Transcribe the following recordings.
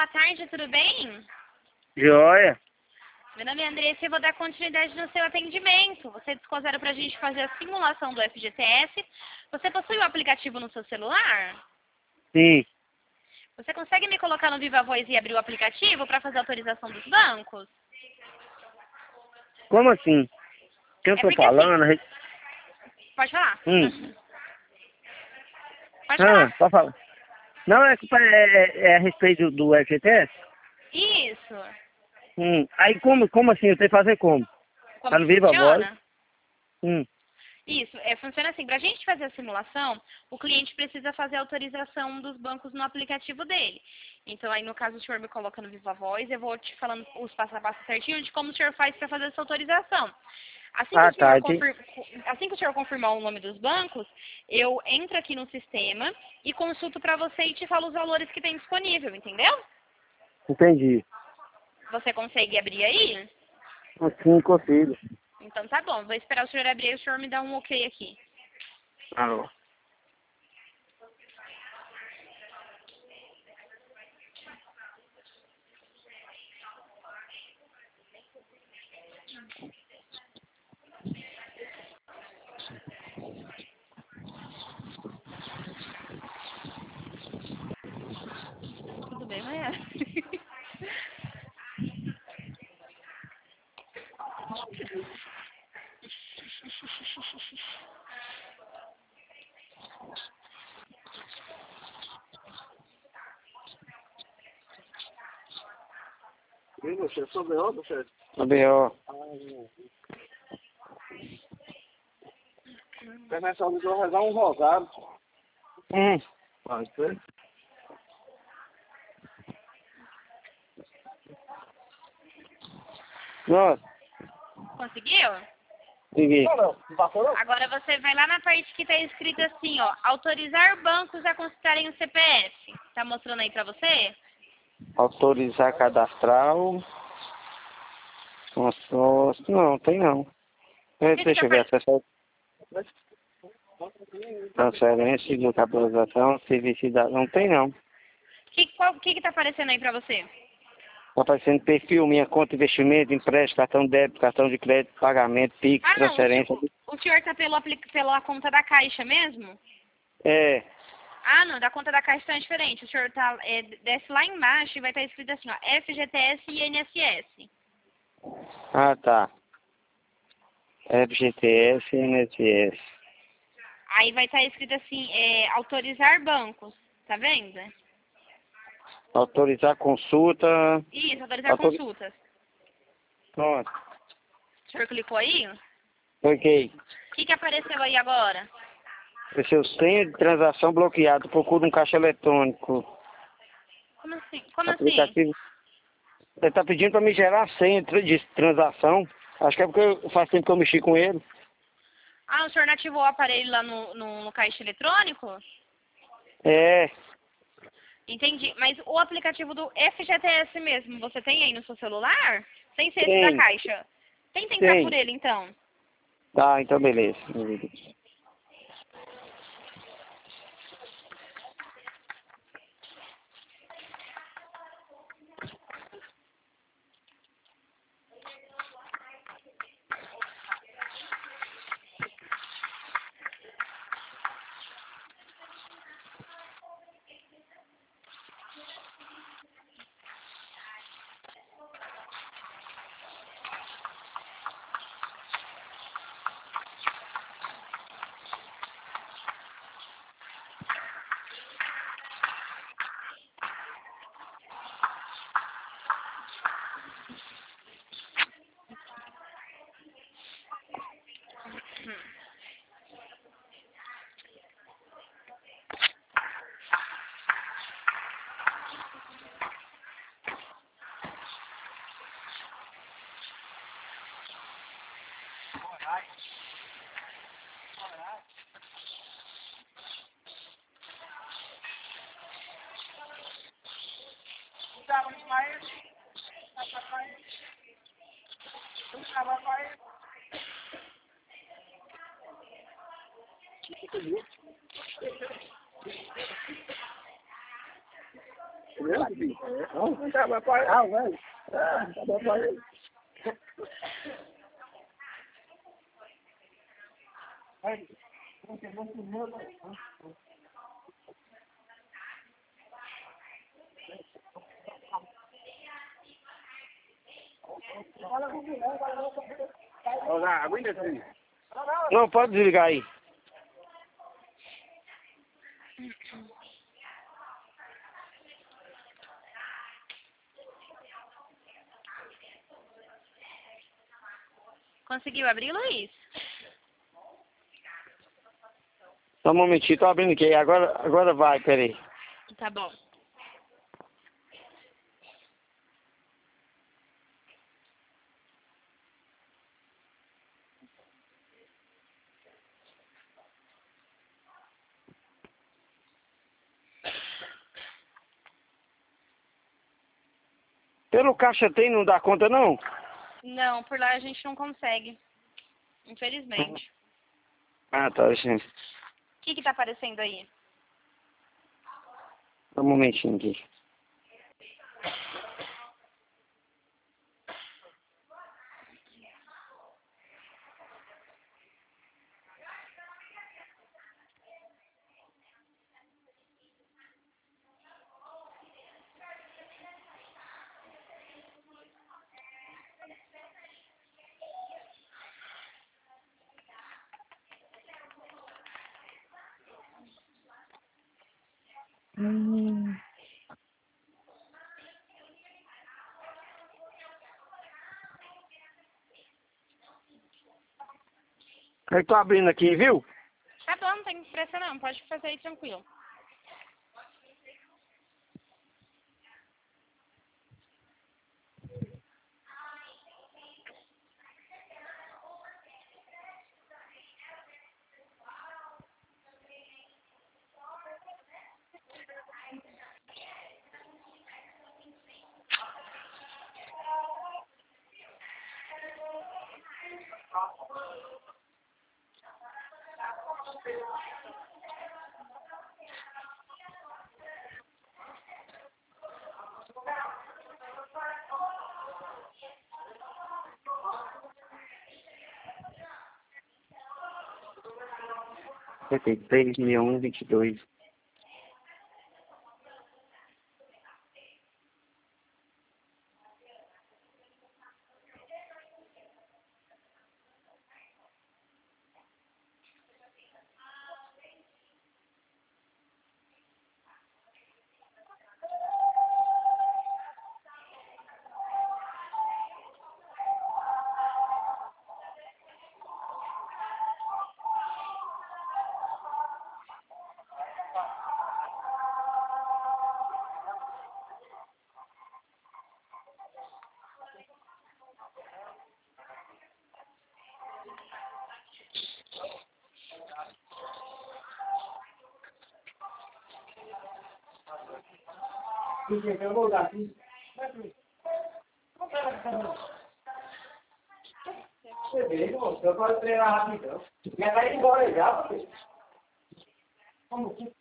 boa tarde, tudo bem? Joia. Meu nome é Andressa e eu vou dar continuidade no seu atendimento. Você discousaram para a gente fazer a simulação do FGTS. Você possui o aplicativo no seu celular? Sim. Você consegue me colocar no Viva Voz e abrir o aplicativo para fazer a autorização dos bancos? Como assim? O que eu É tô porque assim, falando? pode falar. Hum. Pode falar. Pode falar. Não, é a respeito do FGTS? Isso. Aí como assim? Eu tenho que fazer como? Como Tá no que Viva Voz? funciona? Hum. Isso, funciona assim, para a gente fazer a simulação, o cliente precisa fazer a autorização dos bancos no aplicativo dele. Então aí no caso o senhor me coloca no Viva Voz, eu vou te falando os passo a passo certinho de como o senhor faz para fazer essa autorização. Ah, tá. Entendi. Assim que o senhor confirmar o nome dos bancos, eu entro aqui no sistema e consulto para você e te falo os valores que tem disponível, entendeu? Entendi. Você consegue abrir aí? Sim, consigo. Então tá bom, vou esperar o senhor abrir e o senhor me dá um ok aqui. Alô. Tudo bem, Maia? E você, sou B.O., você? Sou B.O. Quer nessa hora eu rezar um rosário. Pode ser? Nossa, Conseguiu? segui. Agora você vai lá na parte que está escrito assim, ó, autorizar bancos a consultarem o CPF. Tá mostrando aí pra você? Autorizar cadastral. Consórcio. Não, tem não. Deixa eu ver. Acessar transferência de capitalização, serviço da... Não tem não. O que tá aparecendo aí pra você? Está aparecendo perfil, minha conta de investimento, empréstimo, cartão de débito, cartão de crédito, pagamento, PIX, Ah, não, transferência. o senhor tá pela conta da Caixa mesmo? É. Ah, não, da conta da Caixa tá diferente. O senhor tá, desce lá embaixo e vai estar escrito assim, ó, FGTS e INSS. Ah, tá. FGTS, INSS. Aí vai estar escrito assim, autorizar bancos, tá vendo? Autorizar consulta. Isso, autorizar Autori... consultas. Pronto. O senhor clicou aí? Ok. O que apareceu aí agora? Seu senha de transação bloqueado. Procura um caixa eletrônico. Como assim? Como assim? Aplicativo. Ele está pedindo para me gerar a senha de transação. Acho que é porque faz tempo que eu mexi com ele. Ah, o senhor não ativou o aparelho lá no caixa eletrônico? É. Entendi. Mas o aplicativo do FGTS mesmo, você tem aí no seu celular? Sem ser esse da Tem. caixa. Tenta entrar por Tem. ele, então. Tá, então beleza. Não tá bom para velho. Tá bom para ele. Não, pode desligar aí. Conseguiu abrir, Luiz? Só um momentinho, tô abrindo aqui. Agora vai, peraí. Tá bom. Pelo caixa tem, não dá conta não? Não, por lá a gente não consegue. Infelizmente. Ah, tá, gente. O que tá aparecendo aí? Só um momentinho aqui. Eu tô abrindo aqui, viu? Tá bom, não tem pressa não. Pode fazer aí tranquilo. Tem 3.022. Eu vou dar aqui. Você vê, moço, eu posso treinar rapidão. Já tá indo embora já, você. Como que?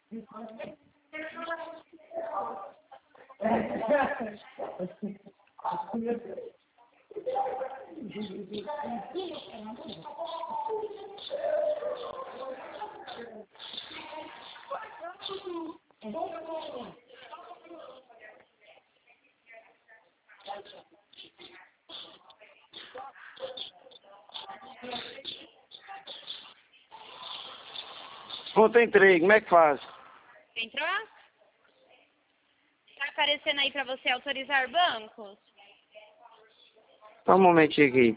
Conta entrei, como é que faz? Entrou? Tá aparecendo aí pra você autorizar bancos? Só um momentinho aqui.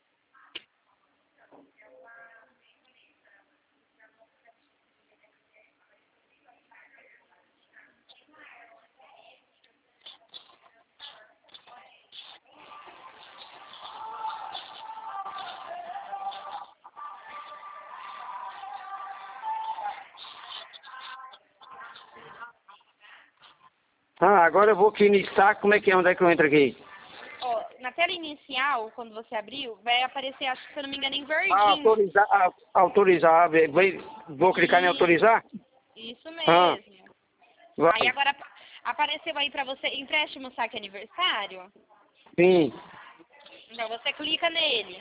Ah, agora eu vou aqui no destaque, como é que é? Onde é que eu entro aqui? Ó, na tela inicial, quando você abriu, vai aparecer, acho que se eu não me engano, em verdinho. Autorizar, vou clicar em autorizar? Isso Ah, mesmo. vai. Aí agora Apareceu aí pra você empréstimo saque aniversário? Sim. Então você clica nele.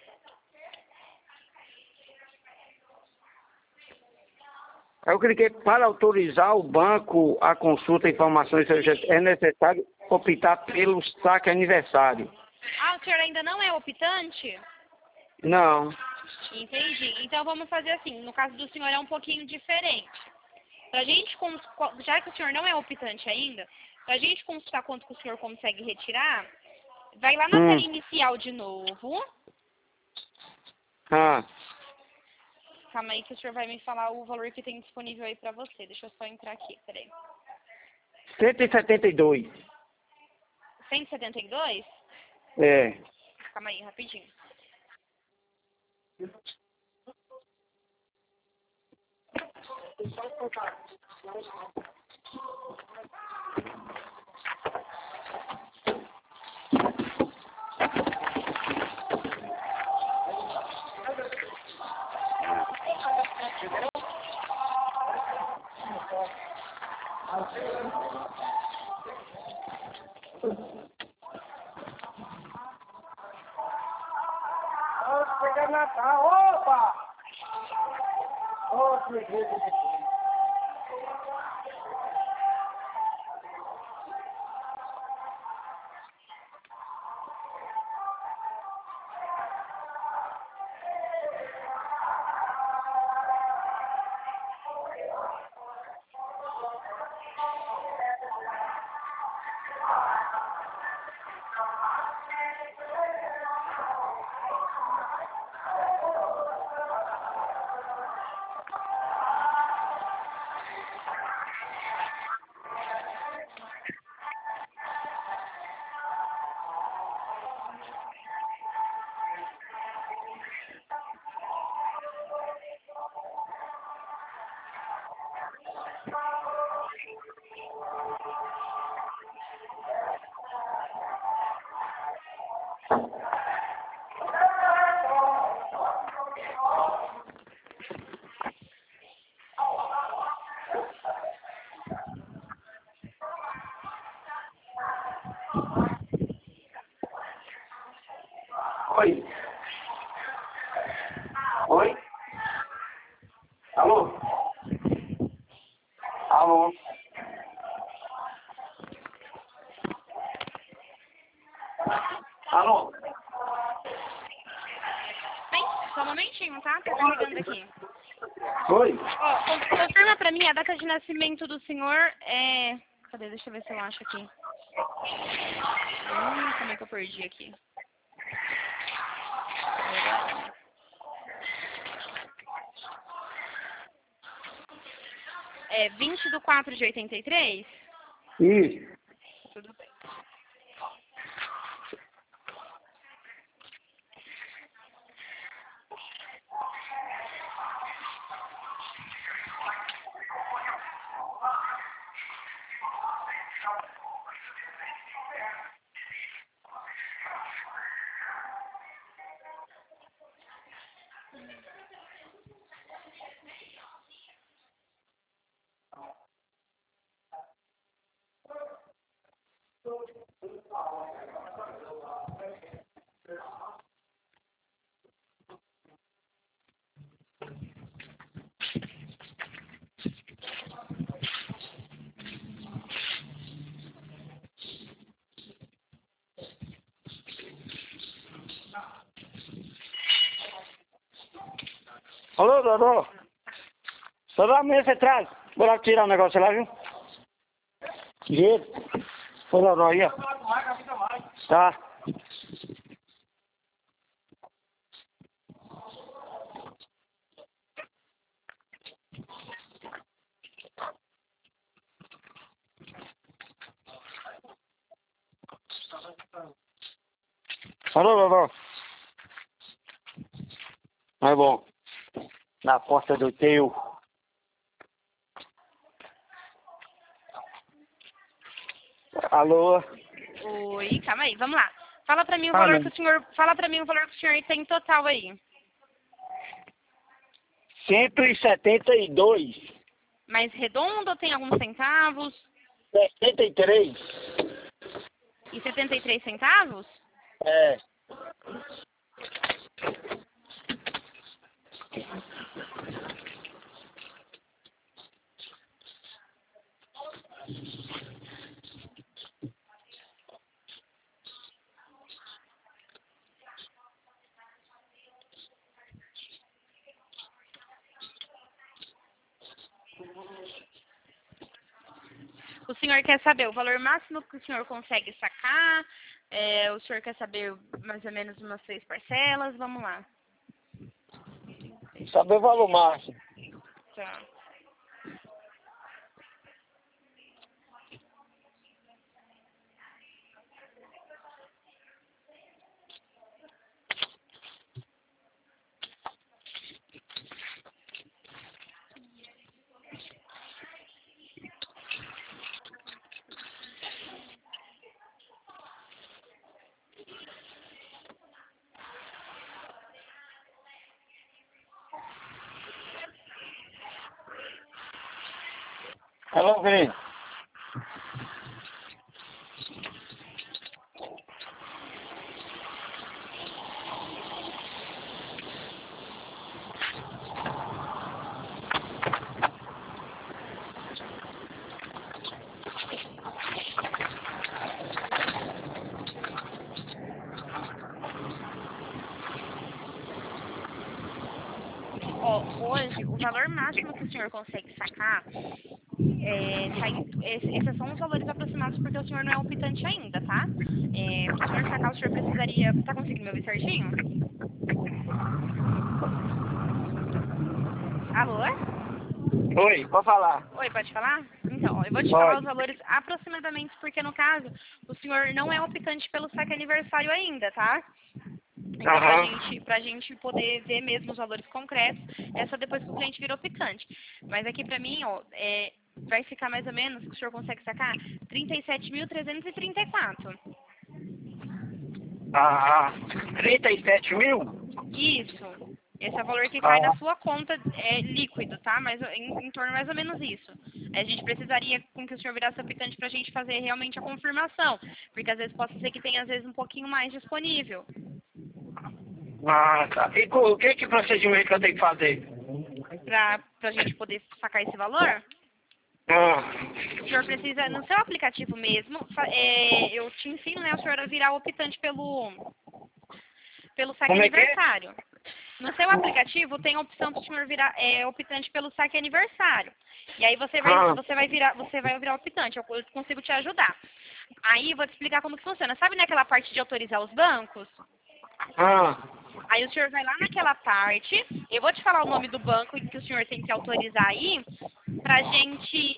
Aí eu cliquei para autorizar o banco a consulta de informações, é necessário optar pelo saque aniversário. Ah, o senhor ainda não é optante? Não. Entendi. Então vamos fazer assim, no caso do senhor é um pouquinho diferente. Pra gente, já que o senhor não é optante ainda, pra gente consultar quanto que o senhor consegue retirar, vai lá na tela inicial de novo. Ah. Calma aí que o senhor vai me falar o valor que tem disponível aí pra você. Deixa eu só entrar aqui, peraí. 172. 172? É. Calma aí, rapidinho. Opa! Oi. Oi? Alô? Alô? Alô? Bem, só um momentinho, tá? Tô carregando aqui. Oi? Ó, confirma pra mim, a data de nascimento do senhor é... Cadê? Deixa eu ver se eu acho aqui. Como é que eu perdi aqui? É 20/4/83? Isso. Tudo bem. Alô, Dodô? Só dá amanhã você traz. Vou lá tirar o negócio lá, viu? Jeito. Ô, Dodô, aí, ó. Tá. Alô, Dodô? É bom. Na porta do teu. Alô? Oi, calma aí, vamos lá. Fala pra mim o valor Alô? que o senhor... Fala pra mim o valor que o senhor tem total aí. 172. Mais redondo ou tem alguns centavos? 63. E 73 centavos? É. O senhor quer saber o valor máximo que o senhor consegue sacar? O senhor quer saber mais ou menos umas 6 parcelas? Vamos lá. Saber o valor máximo. Tá. Alô, querido. Ó, hoje, o valor máximo que o senhor consegue sacar, esses são os valores aproximados porque o senhor não é optante ainda, tá? Para o senhor sacar, o senhor precisaria... Tá conseguindo me ouvir certinho? Alô? Oi, pode falar. Oi, pode falar? Então, ó, eu vou te falar os Pode. valores aproximadamente, porque no caso, o senhor não é optante pelo saque aniversário ainda, tá? Então, pra gente poder ver mesmo os valores concretos, é só depois que o cliente virou optante. Mas aqui pra mim, ó, vai ficar mais ou menos, que o senhor consegue sacar, 37.334. 37 mil? Isso. Esse é o valor que cai Ah, na sua conta líquido, tá? Mas em torno mais ou menos isso. A gente precisaria com que o senhor virasse optante pra gente fazer realmente a confirmação. Porque às vezes pode ser que tenha, às vezes, um pouquinho mais disponível. tá. E o que procedimento que eu tenho que fazer? Pra gente poder sacar esse valor, Ah, o senhor precisa, no seu aplicativo mesmo, eu te ensino, né, o senhor a virar optante pelo saque como é que é? aniversário. No seu aplicativo tem a opção do senhor virar optante pelo saque aniversário. E aí você vai virar optante, eu consigo te ajudar. Aí eu vou te explicar como que funciona. Sabe naquela parte de autorizar os bancos? Aí o senhor vai lá naquela parte, eu vou te falar o nome do banco que o senhor tem que autorizar aí, pra gente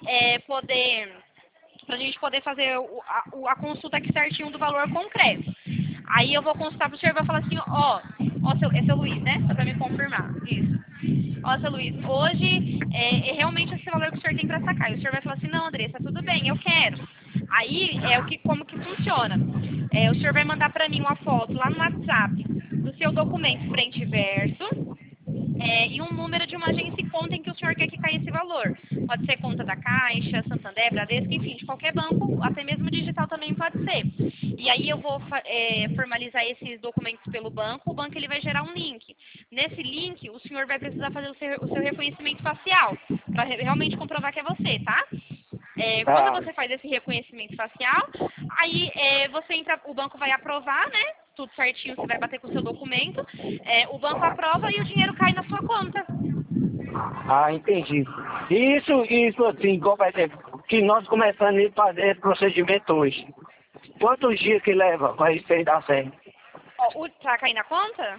poder fazer a consulta aqui certinho do valor concreto. Aí eu vou consultar pro senhor e vou falar assim, é seu Luiz, né? Só pra me confirmar. Isso. Ó, seu Luiz, hoje é realmente esse valor que o senhor tem pra sacar. E o senhor vai falar assim, não, Andressa, tudo bem, eu quero. Aí como que funciona. O senhor vai mandar pra mim uma foto lá no WhatsApp do seu documento frente e verso. E um número de uma agência e conta em que o senhor quer que caia esse valor. Pode ser conta da Caixa, Santander, Bradesco, enfim, de qualquer banco, até mesmo digital também pode ser. E aí eu vou formalizar esses documentos pelo banco, o banco ele vai gerar um link. Nesse link, o senhor vai precisar fazer o seu reconhecimento facial, para realmente comprovar que é você, tá? Quando você faz esse reconhecimento facial, aí você entra, o banco vai aprovar, né? Tudo certinho, você vai bater com o seu documento, o banco aprova e o dinheiro cai na sua conta. Entendi. Isso assim, como vai ser, que nós começando a fazer esse procedimento hoje. Quantos dias que leva para isso aí dar certo? Pra cair na conta?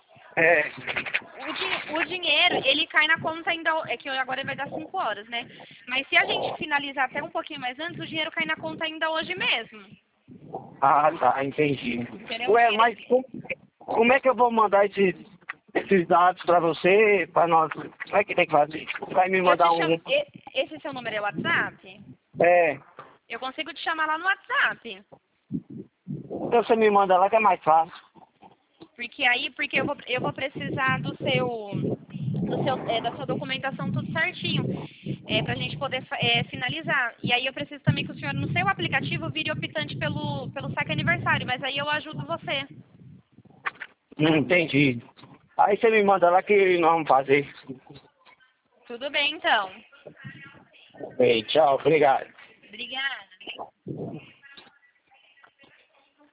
O dinheiro, ele cai na conta ainda, que agora vai dar 5 horas, né? Mas se a gente finalizar até um pouquinho mais antes, o dinheiro cai na conta ainda hoje mesmo. Tá, entendi. Entendeu? Ué, mas como é que eu vou mandar esses dados para você, para nós? Como é que tem que fazer? Vai me mandar Esse seu número é WhatsApp? Eu consigo te chamar lá no WhatsApp. Então você me manda lá que é mais fácil. Porque eu vou precisar da sua documentação tudo certinho. para a gente poder finalizar. E aí eu preciso também que o senhor, no seu aplicativo, vire optante pelo saque aniversário, mas aí eu ajudo você. Entendi. Aí você me manda lá que nós vamos fazer. Tudo bem, então. Ei, tchau, obrigado. Obrigada.